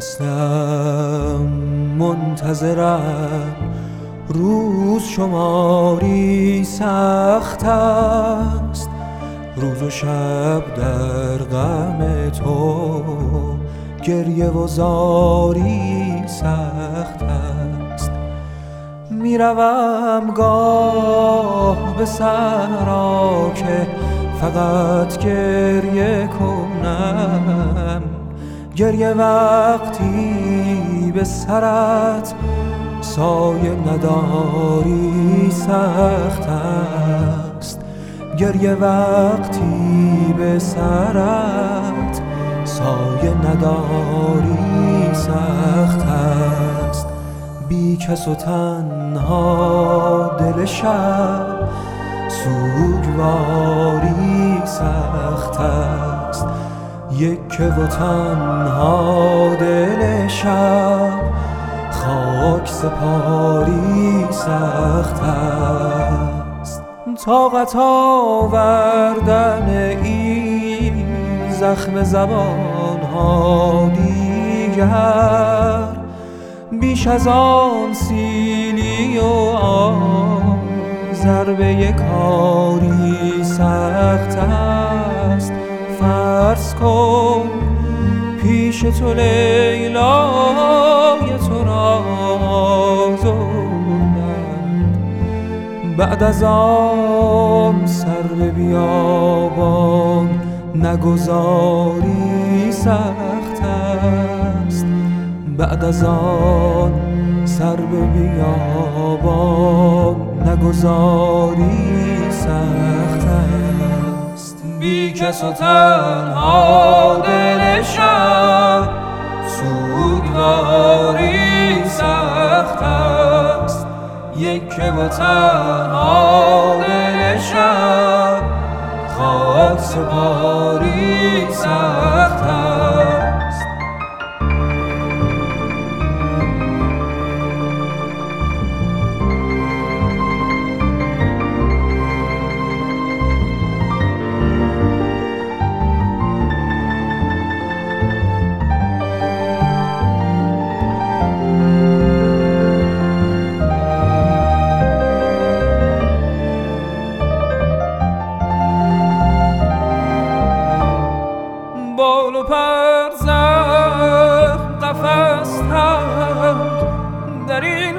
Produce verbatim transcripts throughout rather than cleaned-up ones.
هستم منتظرم، روز شماری سخت است، روز و شب در غم تو، گریه و زاری سخت است. میروم گاه به صحرا که فقط گریه کنم، گریه وقتی به سرت سایه نداری سخت است، گریه وقتی به سرت سایه نداری سخت است. بی کس و تنها دل شب سوگواری سخت است، یکه و تنها دل شب خاک سپاری سخت است. طاقت آوردن این زخم زبان ها دیگر بیش از آن سیلی و آن ضربه کاری سخت است. فرض کن پیش تو لیلای تو را آزردند، بعد از آن سر به بیابان نگذاری سخت است، بعد از آن سر به بیابان نگذاری سخت است. بی کس و تنها دل شب سوگواری سخت است، یکه و تنها دل شب خاک سپاری سخت است. بال و پر زخم قفس تنگ در این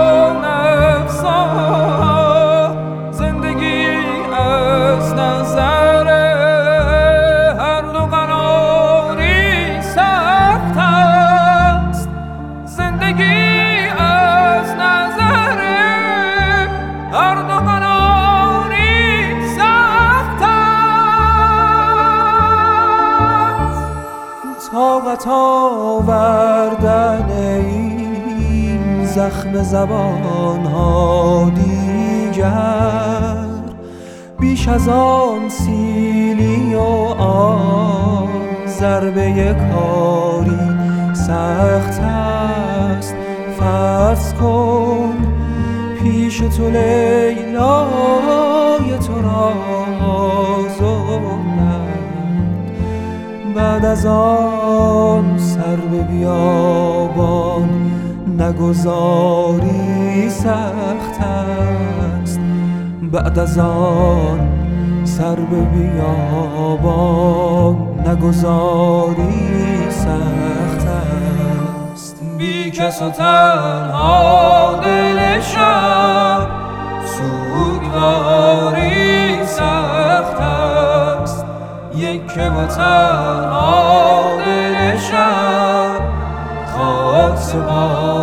وانفسا، زندگی از نظر هر دو قراری سخت است، زندگی از نظر هر دو قراری سخت است. طاقت آوردن این زخم زبان ها دیگر بیش از آن سیلی و آن ضربه کاری سخت است. فرض کن پیش تو لیلای تو را آزردند، بعد از آن سر به بیابان نگذاری سخت است، بعد از آن سر به بیابان نگذاری سخت است. بی کس و تنها دل شب سوگواری سخت است، یکه و تنها دل شب خاک سپاری